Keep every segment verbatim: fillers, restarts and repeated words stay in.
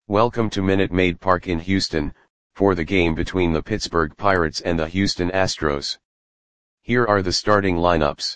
Welcome to Minute Maid Park in Houston, for the game between the Pittsburgh Pirates and the Houston Astros. Here are the starting lineups.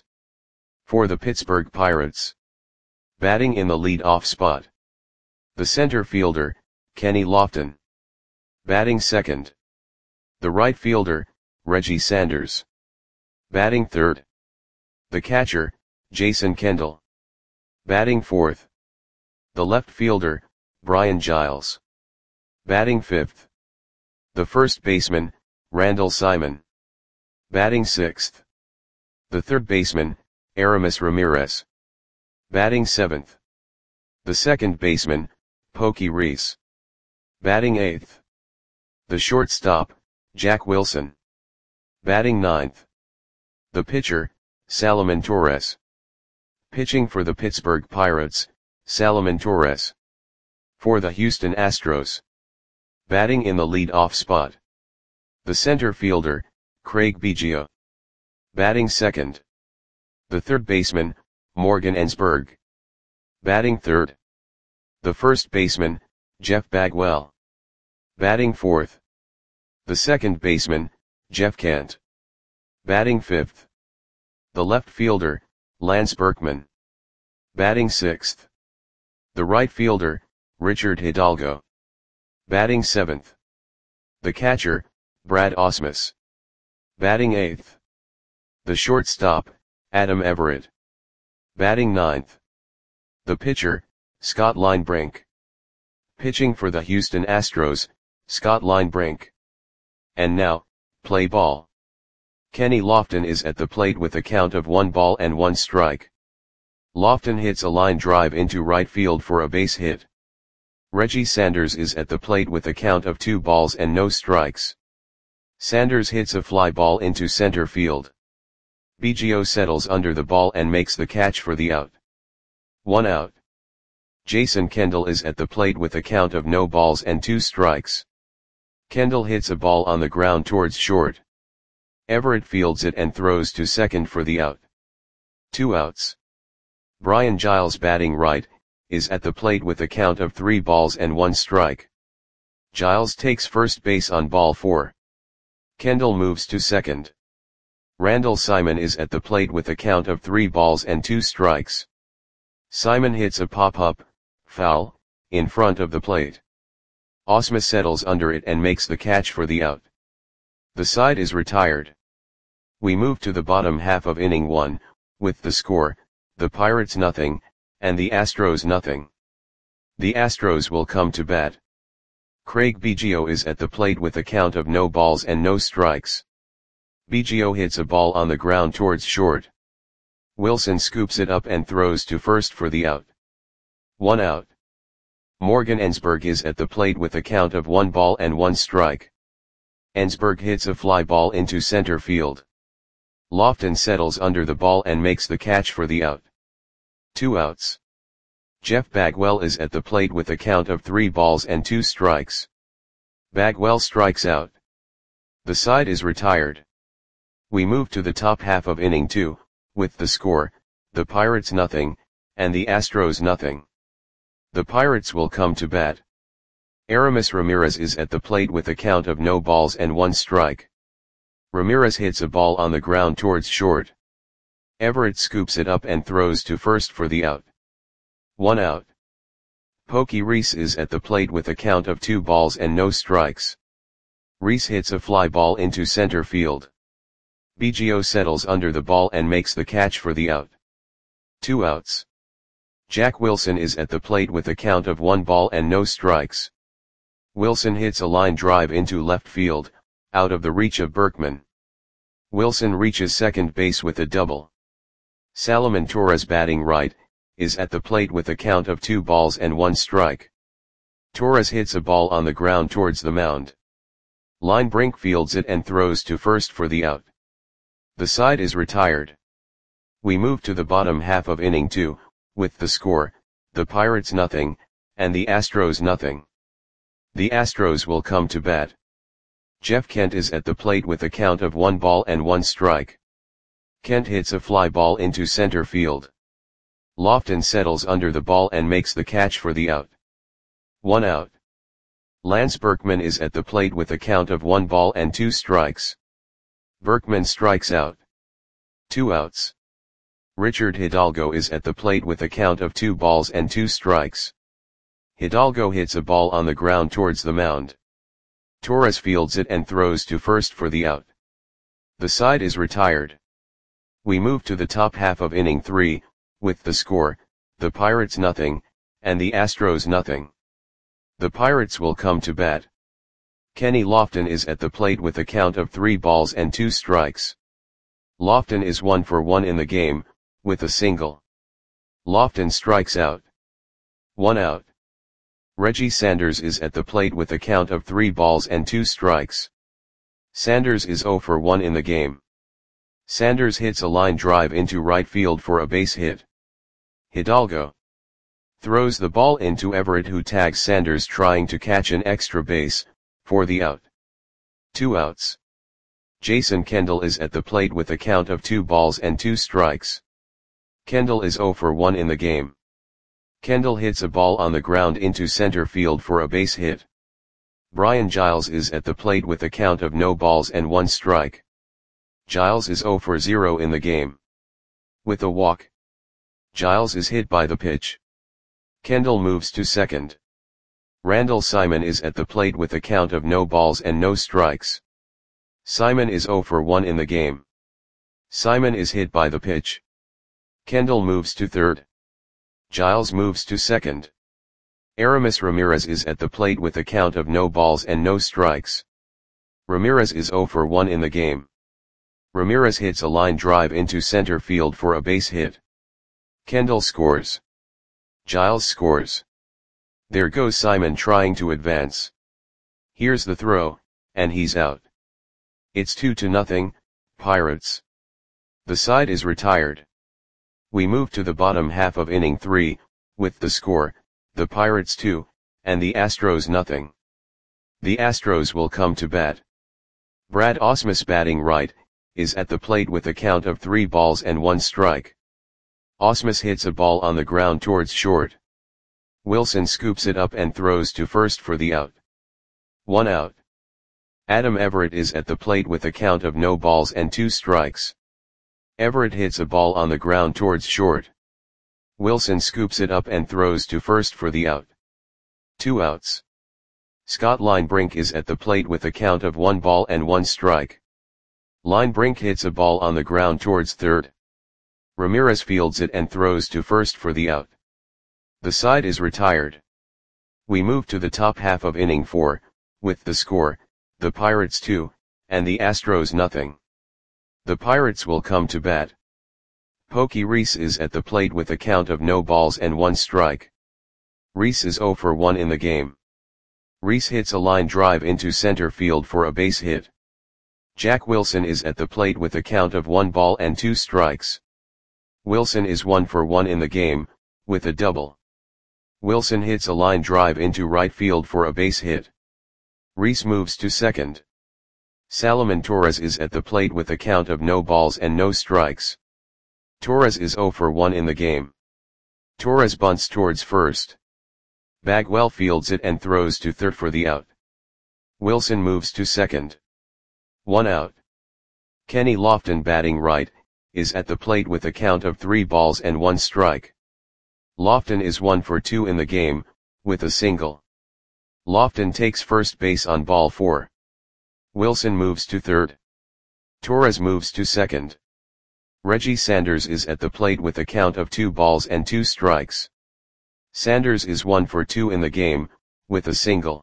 For the Pittsburgh Pirates. Batting in the lead-off spot. The center fielder, Kenny Lofton. Batting second. The right fielder, Reggie Sanders. Batting third. The catcher, Jason Kendall. Batting fourth. The left fielder, Brian Giles. Batting fifth. The first baseman, Randall Simon. Batting sixth. The third baseman, Aramis Ramirez. Batting seventh. The second baseman, Pokey Reese. Batting eighth. The shortstop, Jack Wilson. Batting ninth. The pitcher, Salomon Torres. Pitching for the Pittsburgh Pirates, Salomon Torres. For the Houston Astros. Batting in the lead-off spot. The center fielder, Craig Biggio. Batting second. The third baseman, Morgan Ensberg. Batting third. The first baseman, Jeff Bagwell. Batting fourth. The second baseman, Jeff Kent. Batting fifth. The left fielder, Lance Berkman. Batting sixth. The right fielder, Richard Hidalgo. Batting seventh. The catcher, Brad Ausmus. Batting eighth. The shortstop, Adam Everett. Batting ninth. The pitcher, Scott Linebrink. Pitching for the Houston Astros, Scott Linebrink. And now, play ball. Kenny Lofton is at the plate with a count of one ball and one strike. Lofton hits a line drive into right field for a base hit. Reggie Sanders is at the plate with a count of two balls and no strikes. Sanders hits a fly ball into center field. Biggio settles under the ball and makes the catch for the out. One out. Jason Kendall is at the plate with a count of no balls and two strikes. Kendall hits a ball on the ground towards short. Everett fields it and throws to second for the out. Two outs. Brian Giles, batting right, is at the plate with a count of three balls and one strike. Giles takes first base on ball four. Kendall moves to second. Randall Simon is at the plate with a count of three balls and two strikes. Simon hits a pop-up, foul, in front of the plate. Ausmus settles under it and makes the catch for the out. The side is retired. We move to the bottom half of inning one, with the score, the Pirates nothing, and the Astros nothing. The Astros will come to bat. Craig Biggio is at the plate with a count of no balls and no strikes. Biggio hits a ball on the ground towards short. Wilson scoops it up and throws to first for the out. One out. Morgan Ensberg is at the plate with a count of one ball and one strike. Ensberg hits a fly ball into center field. Lofton settles under the ball and makes the catch for the out. Two outs. Jeff Bagwell is at the plate with a count of three balls and two strikes. Bagwell strikes out. The side is retired. We move to the top half of inning two, with the score, the Pirates nothing, and the Astros nothing. The Pirates will come to bat. Aramis Ramirez is at the plate with a count of no balls and one strike. Ramirez hits a ball on the ground towards short. Everett scoops it up and throws to first for the out. One out. Pokey Reese is at the plate with a count of two balls and no strikes. Reese hits a fly ball into center field. Biggio settles under the ball and makes the catch for the out. Two outs. Jack Wilson is at the plate with a count of one ball and no strikes. Wilson hits a line drive into left field, out of the reach of Berkman. Wilson reaches second base with a double. Salomon Torres, batting right, is at the plate with a count of two balls and one strike. Torres hits a ball on the ground towards the mound. Linebrink fields it and throws to first for the out. The side is retired. We move to the bottom half of inning two, with the score, the Pirates nothing, and the Astros nothing. The Astros will come to bat. Jeff Kent is at the plate with a count of one ball and one strike. Kent hits a fly ball into center field. Lofton settles under the ball and makes the catch for the out. One out. Lance Berkman is at the plate with a count of one ball and two strikes. Berkman strikes out. Two outs. Richard Hidalgo is at the plate with a count of two balls and two strikes. Hidalgo hits a ball on the ground towards the mound. Torres fields it and throws to first for the out. The side is retired. We move to the top half of inning three, with the score, the Pirates nothing, and the Astros nothing. The Pirates will come to bat. Kenny Lofton is at the plate with a count of three balls and two strikes. Lofton is one for one in the game, with a single. Lofton strikes out. One out. Reggie Sanders is at the plate with a count of three balls and two strikes. Sanders is zero for one in the game. Sanders hits a line drive into right field for a base hit. Hidalgo throws the ball into Everett, who tags Sanders trying to catch an extra base, for the out. Two outs. Jason Kendall is at the plate with a count of two balls and two strikes. Kendall is zero for one in the game. Kendall hits a ball on the ground into center field for a base hit. Brian Giles is at the plate with a count of no balls and one strike. Giles is zero for zero in the game. With a walk, Giles is hit by the pitch. Kendall moves to second. Randall Simon is at the plate with a count of no balls and no strikes. Simon is zero for one in the game. Simon is hit by the pitch. Kendall moves to third. Giles moves to second. Aramis Ramirez is at the plate with a count of no balls and no strikes. Ramirez is zero for one in the game. Ramirez hits a line drive into center field for a base hit. Kendall scores. Giles scores. There goes Simon trying to advance. Here's the throw, and he's out. It's two to nothing, Pirates. The side is retired. We move to the bottom half of inning three, with the score, the Pirates two, and the Astros nothing. The Astros will come to bat. Brad Ausmus, batting right, is at the plate with a count of three balls and one strike. Ausmus hits a ball on the ground towards short. Wilson scoops it up and throws to first for the out. One out. Adam Everett is at the plate with a count of no balls and two strikes. Everett hits a ball on the ground towards short. Wilson scoops it up and throws to first for the out. Two outs. Scott Linebrink is at the plate with a count of one ball and one strike. Linebrink hits a ball on the ground towards third. Ramirez fields it and throws to first for the out. The side is retired. We move to the top half of inning four, with the score, the Pirates two, and the Astros nothing. The Pirates will come to bat. Pokey Reese is at the plate with a count of no balls and one strike. Reese is zero for one in the game. Reese hits a line drive into center field for a base hit. Jack Wilson is at the plate with a count of one ball and two strikes. Wilson is one for one in the game, with a double. Wilson hits a line drive into right field for a base hit. Reese moves to second. Salomon Torres is at the plate with a count of no balls and no strikes. Torres is zero for one in the game. Torres bunts towards first. Bagwell fields it and throws to third for the out. Wilson moves to second. One out. Kenny Lofton, batting right, is at the plate with a count of three balls and one strike. Lofton is one for two in the game, with a single. Lofton takes first base on ball four. Wilson moves to third. Torres moves to second. Reggie Sanders is at the plate with a count of two balls and two strikes. Sanders is one for two in the game, with a single.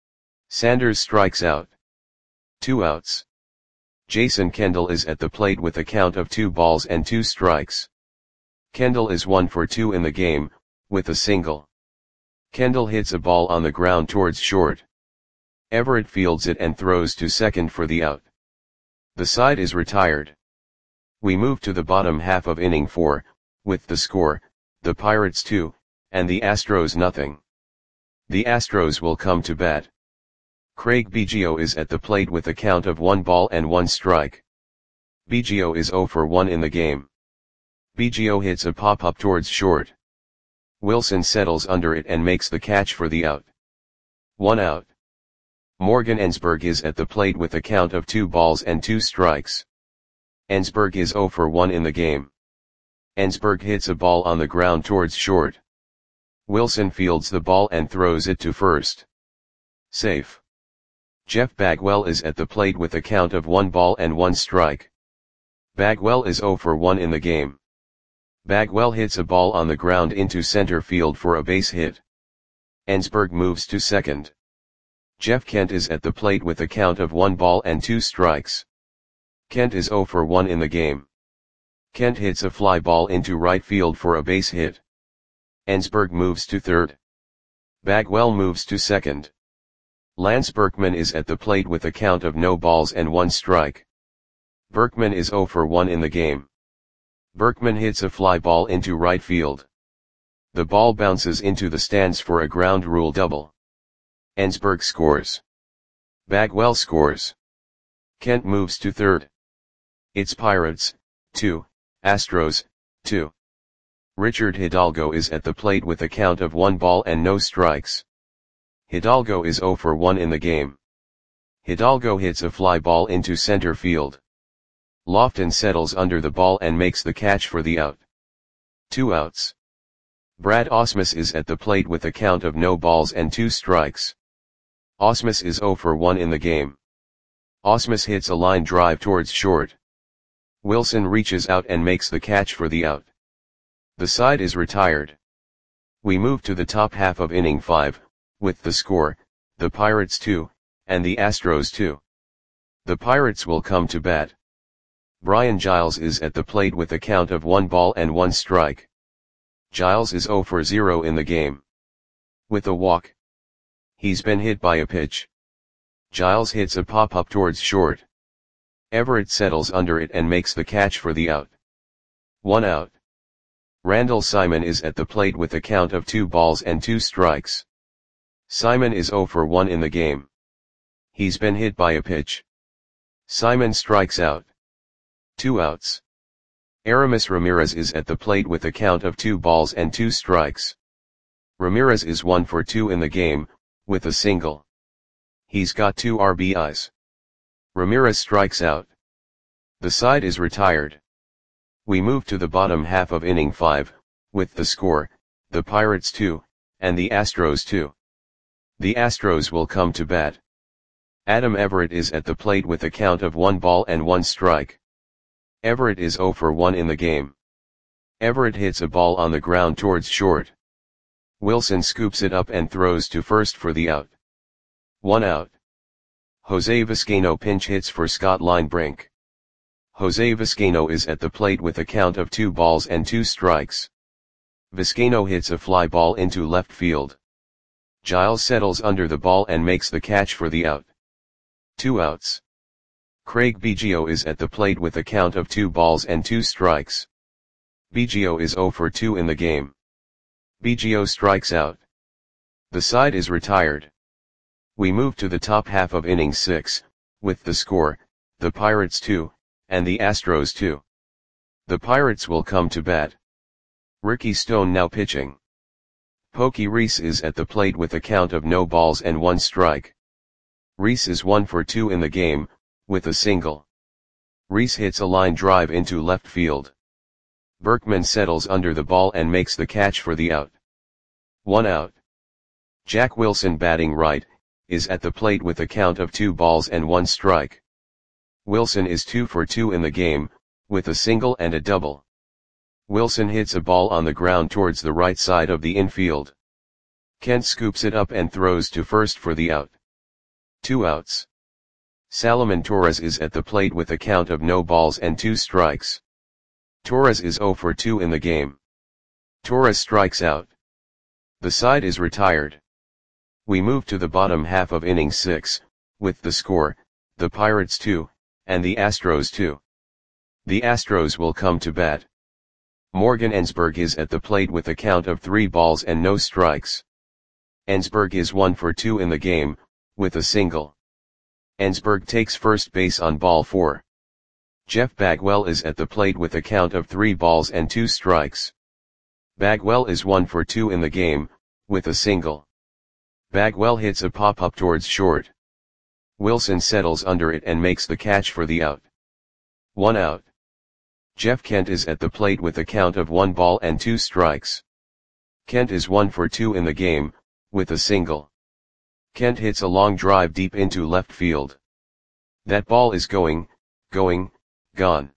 Sanders strikes out. Two outs. Jason Kendall is at the plate with a count of two balls and two strikes. Kendall is one for two in the game, with a single. Kendall hits a ball on the ground towards short. Everett fields it and throws to second for the out. The side is retired. We move to the bottom half of inning four, with the score, the Pirates two, and the Astros nothing. The Astros will come to bat. Craig Biggio is at the plate with a count of one ball and one strike. Biggio is zero for one in the game. Biggio hits a pop-up towards short. Wilson settles under it and makes the catch for the out. One out. Morgan Ensberg is at the plate with a count of two balls and two strikes. Ensberg is zero for one in the game. Ensberg hits a ball on the ground towards short. Wilson fields the ball and throws it to first. Safe. Jeff Bagwell is at the plate with a count of one ball and one strike. Bagwell is zero for one in the game. Bagwell hits a ball on the ground into center field for a base hit. Ensberg moves to second. Jeff Kent is at the plate with a count of one ball and two strikes. Kent is zero for one in the game. Kent hits a fly ball into right field for a base hit. Ensberg moves to third. Bagwell moves to second. Lance Berkman is at the plate with a count of no balls and one strike. Berkman is zero for one in the game. Berkman hits a fly ball into right field. The ball bounces into the stands for a ground rule double. Ensberg scores. Bagwell scores. Kent moves to third. It's Pirates, two, Astros, two. Richard Hidalgo is at the plate with a count of one ball and no strikes. Hidalgo is zero for one in the game. Hidalgo hits a fly ball into center field. Lofton settles under the ball and makes the catch for the out. Two outs. Brad Ausmus is at the plate with a count of no balls and two strikes. Ausmus is zero for one in the game. Ausmus hits a line drive towards short. Wilson reaches out and makes the catch for the out. The side is retired. We move to the top half of inning five, with the score, the Pirates two, and the Astros two. The Pirates will come to bat. Brian Giles is at the plate with a count of one ball and one strike. Giles is zero for zero in the game. With a walk. He's been hit by a pitch. Giles hits a pop-up towards short. Everett settles under it and makes the catch for the out. One out. Randall Simon is at the plate with a count of two balls and two strikes. Simon is zero for one in the game. He's been hit by a pitch. Simon strikes out. Two outs. Aramis Ramirez is at the plate with a count of two balls and two strikes. Ramirez is one for two in the game, with a single. He's got two R B Is. Ramirez strikes out. The side is retired. We move to the bottom half of inning five, with the score, the Pirates two, and the Astros two. The Astros will come to bat. Adam Everett is at the plate with a count of one ball and one strike. Everett is zero for one in the game. Everett hits a ball on the ground towards short. Wilson scoops it up and throws to first for the out. One out. Jose Vizcaino pinch hits for Scott Linebrink. Jose Vizcaino is at the plate with a count of two balls and two strikes. Vizcaino hits a fly ball into left field. Giles settles under the ball and makes the catch for the out. Two outs. Craig Biggio is at the plate with a count of two balls and two strikes. Biggio is zero for two in the game. Biggio strikes out. The side is retired. We move to the top half of inning six, with the score, the Pirates two, and the Astros two. The Pirates will come to bat. Ricky Stone now pitching. Pokey Reese is at the plate with a count of no balls and one strike. Reese is one for two in the game, with a single. Reese hits a line drive into left field. Berkman settles under the ball and makes the catch for the out. One out. Jack Wilson batting right, is at the plate with a count of two balls and one strike. Wilson is two for two in the game, with a single and a double. Wilson hits a ball on the ground towards the right side of the infield. Kent scoops it up and throws to first for the out. Two outs. Salomon Torres is at the plate with a count of no balls and two strikes. Torres is zero for two in the game. Torres strikes out. The side is retired. We move to the bottom half of inning six, with the score, the Pirates two, and the Astros two. The Astros will come to bat. Morgan Ensberg is at the plate with a count of three balls and no strikes. Ensberg is one for two in the game, with a single. Ensberg takes first base on ball four. Jeff Bagwell is at the plate with a count of three balls and two strikes. Bagwell is one for two in the game, with a single. Bagwell hits a pop-up towards short. Wilson settles under it and makes the catch for the out. One out. Jeff Kent is at the plate with a count of one ball and two strikes. Kent is one for two in the game, with a single. Kent hits a long drive deep into left field. That ball is going, going, gone.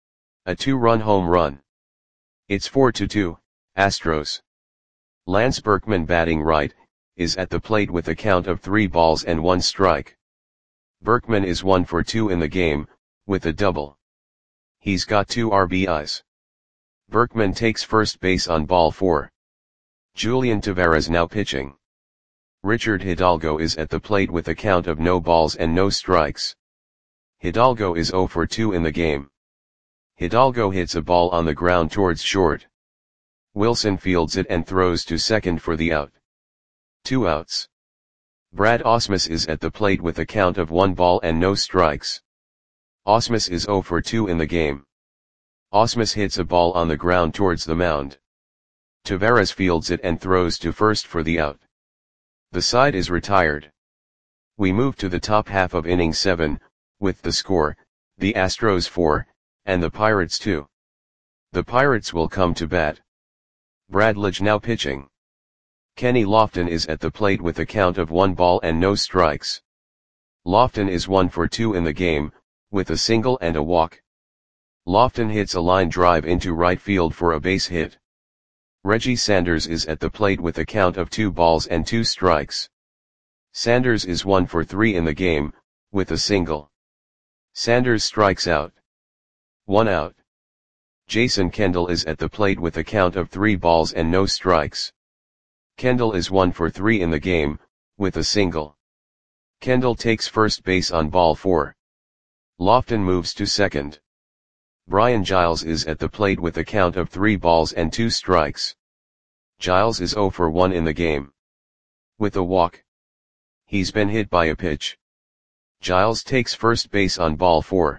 A two-run home run. It's four to two, Astros. Lance Berkman, batting right, is at the plate with a count of three balls and one strike. Berkman is one for two in the game, with a double. He's got two R B Is. Berkman takes first base on ball four. Julian Taveras now pitching. Richard Hidalgo is at the plate with a count of no balls and no strikes. Hidalgo is zero for two in the game. Hidalgo hits a ball on the ground towards short. Wilson fields it and throws to second for the out. Two outs. Brad Ausmus is at the plate with a count of one ball and no strikes. Ausmus is zero for two in the game. Ausmus hits a ball on the ground towards the mound. Taveras fields it and throws to first for the out. The side is retired. We move to the top half of inning seven, with the score, the Astros four, and the Pirates two. The Pirates will come to bat. Brad Lidge now pitching. Kenny Lofton is at the plate with a count of one ball and no strikes. Lofton is one for two in the game, with a single and a walk. Lofton hits a line drive into right field for a base hit. Reggie Sanders is at the plate with a count of two balls and two strikes. Sanders is one for three in the game, with a single. Sanders strikes out. One out. Jason Kendall is at the plate with a count of three balls and no strikes. Kendall is one for three in the game, with a single. Kendall takes first base on ball four. Lofton moves to second. Brian Giles is at the plate with a count of three balls and two strikes. Giles is zero for one in the game. With a walk. He's been hit by a pitch. Giles takes first base on ball four.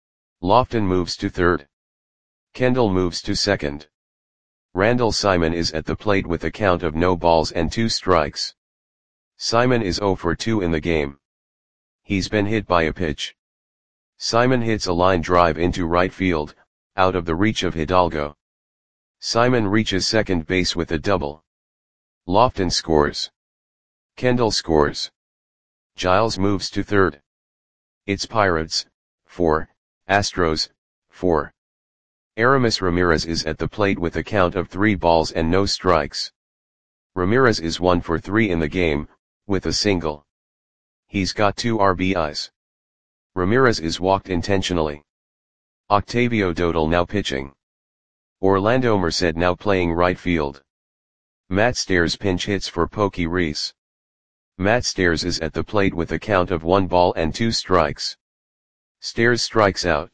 Lofton moves to third. Kendall moves to second. Randall Simon is at the plate with a count of no balls and two strikes. Simon is zero for two in the game. He's been hit by a pitch. Simon hits a line drive into right field, out of the reach of Hidalgo. Simon reaches second base with a double. Lofton scores. Kendall scores. Giles moves to third. It's Pirates, four, Astros, four. Aramis Ramirez is at the plate with a count of three balls and no strikes. Ramirez is one for three in the game, with a single. He's got two R B Is. Ramirez is walked intentionally. Octavio Dodal now pitching. Orlando Merced now playing right field. Matt Stairs pinch hits for Pokey Reese. Matt Stairs is at the plate with a count of one ball and two strikes. Stairs strikes out.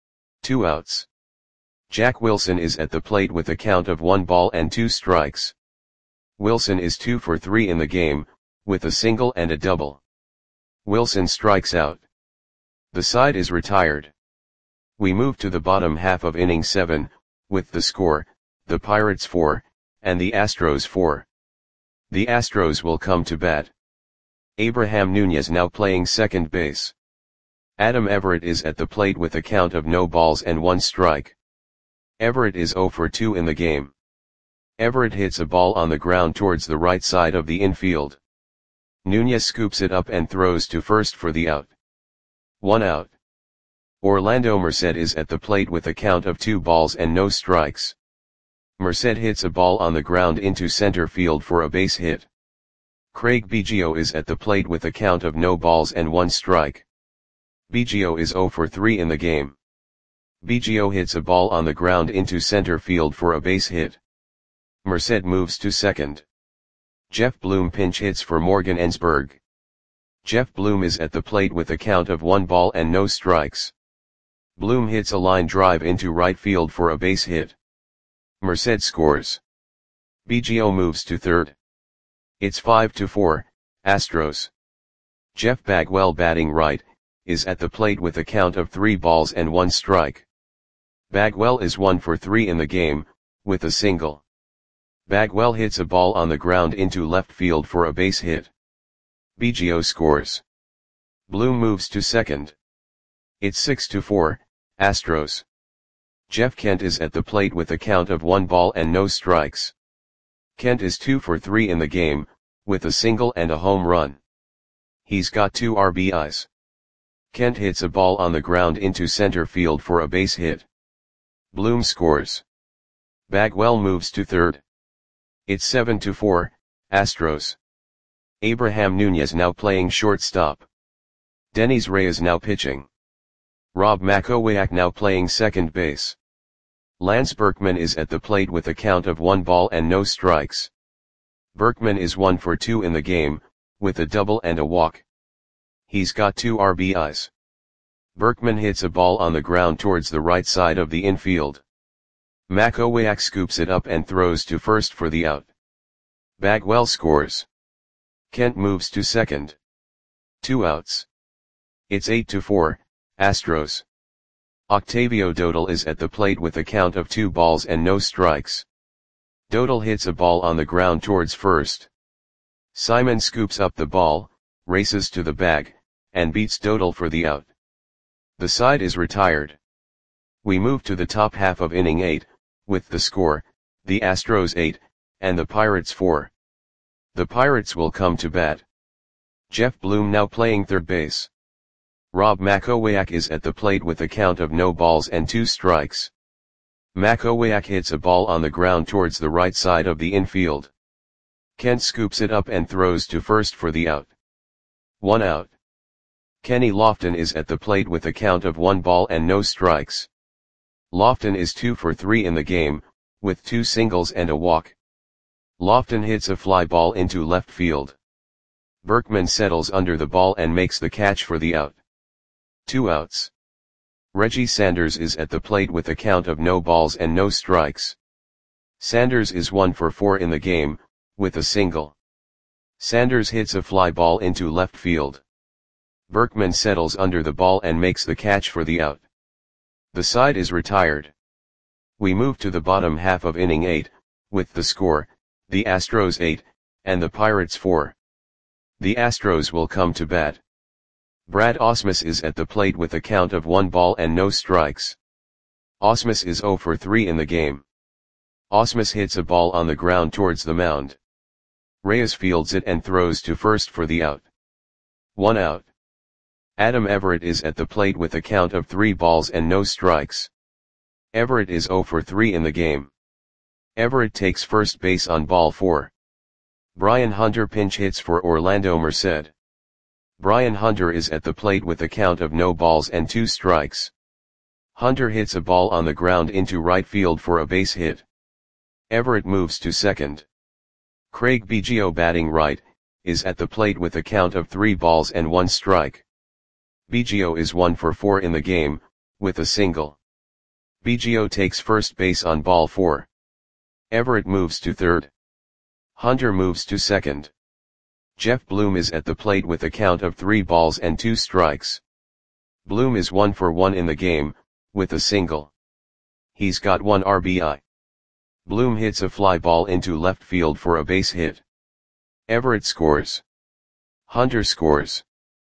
Two outs. Jack Wilson is at the plate with a count of one ball and two strikes. Wilson is two for three in the game, with a single and a double. Wilson strikes out. The side is retired. We move to the bottom half of inning seven, with the score, the Pirates four, and the Astros four. The Astros will come to bat. Abraham Nunez now playing second base. Adam Everett is at the plate with a count of no balls and one strike. Everett is zero for two in the game. Everett hits a ball on the ground towards the right side of the infield. Nunez scoops it up and throws to first for the out. One out. Orlando Merced is at the plate with a count of two balls and no strikes. Merced hits a ball on the ground into center field for a base hit. Craig Biggio is at the plate with a count of no balls and one strike. Biggio is zero for three in the game. Biggio hits a ball on the ground into center field for a base hit. Merced moves to second. Jeff Bloom pinch hits for Morgan Ensberg. Jeff Bloom is at the plate with a count of one ball and no strikes. Bloom hits a line drive into right field for a base hit. Merced scores. Biggio moves to third. It's five to four, Astros. Jeff Bagwell, batting right, is at the plate with a count of three balls and one strike. Bagwell is one for three in the game, with a single. Bagwell hits a ball on the ground into left field for a base hit. Biggio scores. Bloom moves to second. It's six to four, Astros. Jeff Kent is at the plate with a count of one ball and no strikes. Kent is two for three in the game, with a single and a home run. He's got two R B Is. Kent hits a ball on the ground into center field for a base hit. Bloom scores. Bagwell moves to third. It's seven to four, Astros. Abraham Nunez now playing shortstop. Dennis Reyes now pitching. Rob Makowiak now playing second base. Lance Berkman is at the plate with a count of one ball and no strikes. Berkman is one for two in the game, with a double and a walk. He's got two R B Is. Berkman hits a ball on the ground towards the right side of the infield. Makowiak scoops it up and throws to first for the out. Bagwell scores. Kent moves to second. Two outs. It's eight to four, Astros. Octavio Dodal is at the plate with a count of two balls and no strikes. Dodal hits a ball on the ground towards first. Simon scoops up the ball, races to the bag, and beats Dodal for the out. The side is retired. We move to the top half of inning eight, with the score, the Astros eight, and the Pirates four. The Pirates will come to bat. Jeff Bloom now playing third base. Rob Makowiak is at the plate with a count of no balls and two strikes. Makowiak hits a ball on the ground towards the right side of the infield. Kent scoops it up and throws to first for the out. One out. Kenny Lofton is at the plate with a count of one ball and no strikes. Lofton is two for three in the game, with two singles and a walk. Lofton hits a fly ball into left field. Berkman settles under the ball and makes the catch for the out. Two outs. Reggie Sanders is at the plate with a count of no balls and no strikes. Sanders is one for four in the game, with a single. Sanders hits a fly ball into left field. Berkman settles under the ball and makes the catch for the out. The side is retired. We move to the bottom half of inning eight, with the score, the Astros eight, and the Pirates four. The Astros will come to bat. Brad Ausmus is at the plate with a count of one ball and no strikes. Ausmus is zero for three in the game. Ausmus hits a ball on the ground towards the mound. Reyes fields it and throws to first for the out. One out. Adam Everett is at the plate with a count of three balls and no strikes. Everett is zero for three in the game. Everett takes first base on ball four. Brian Hunter pinch hits for Orlando Merced. Brian Hunter is at the plate with a count of no balls and two strikes. Hunter hits a ball on the ground into right field for a base hit. Everett moves to second. Craig Biggio batting right, is at the plate with a count of three balls and one strike. Biggio is one for four in the game, with a single. Biggio takes first base on ball four. Everett moves to third. Hunter moves to second. Jeff Bloom is at the plate with a count of three balls and two strikes. Bloom is one for one in the game, with a single. He's got one R B I. Bloom hits a fly ball into left field for a base hit. Everett scores. Hunter scores.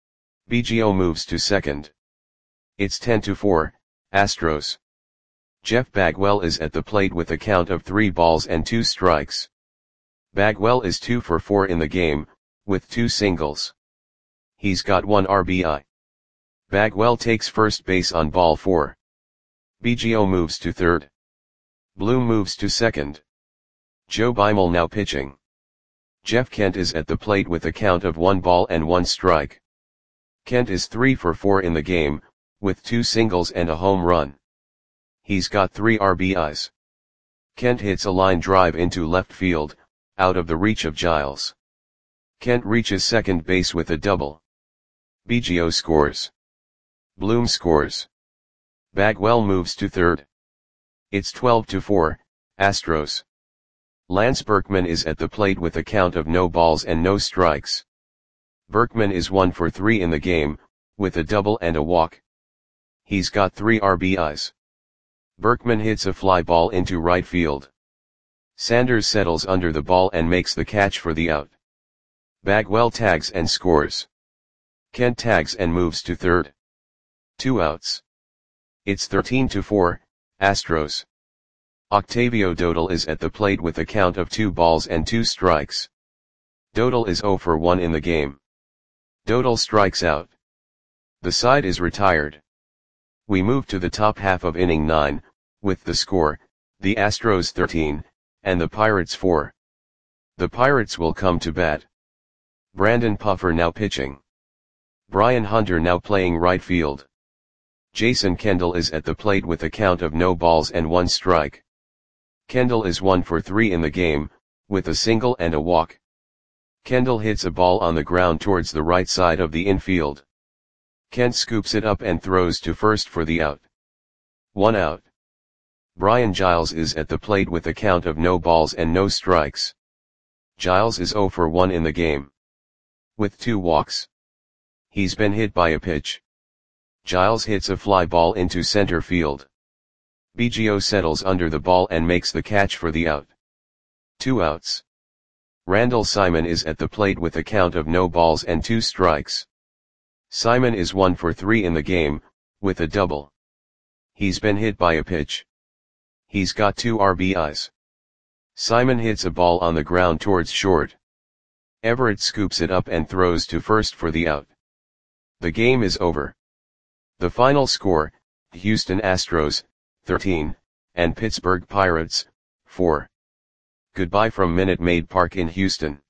Biggio moves to second. It's ten to four, Astros. Jeff Bagwell is at the plate with a count of three balls and two strikes. Bagwell is two for four in the game, with two singles. He's got one R B I. Bagwell takes first base on ball four. Biggio moves to third. Bloom moves to second. Joe Beimel now pitching. Jeff Kent is at the plate with a count of one ball and one strike. Kent is three for four in the game, with two singles and a home run. He's got three R B Is. Kent hits a line drive into left field, out of the reach of Giles. Kent reaches second base with a double. Biggio scores. Bloom scores. Bagwell moves to third. It's twelve to four, Astros. Lance Berkman is at the plate with a count of no balls and no strikes. Berkman is one for three in the game, with a double and a walk. He's got three R B Is. Berkman hits a fly ball into right field. Sanders settles under the ball and makes the catch for the out. Bagwell tags and scores. Kent tags and moves to third. Two outs. It's thirteen to four, Astros. Octavio Dodal is at the plate with a count of two balls and two strikes. Dodal is oh for one in the game. Dodal strikes out. The side is retired. We move to the top half of inning nine, with the score, the Astros thirteen, and the Pirates four. The Pirates will come to bat. Brandon Puffer now pitching. Brian Hunter now playing right field. Jason Kendall is at the plate with a count of no balls and one strike. Kendall is one for three in the game, with a single and a walk. Kendall hits a ball on the ground towards the right side of the infield. Kent scoops it up and throws to first for the out. One out. Brian Giles is at the plate with a count of no balls and no strikes. Giles is oh for one in the game. With two walks. He's been hit by a pitch. Giles hits a fly ball into center field. Biggio settles under the ball and makes the catch for the out. Two outs. Randall Simon is at the plate with a count of no balls and two strikes. Simon is one for three in the game, with a double. He's been hit by a pitch. He's got two R B Is. Simon hits a ball on the ground towards short. Everett scoops it up and throws to first for the out. The game is over. The final score, Houston Astros, thirteen, and Pittsburgh Pirates, four. Goodbye from Minute Maid Park in Houston.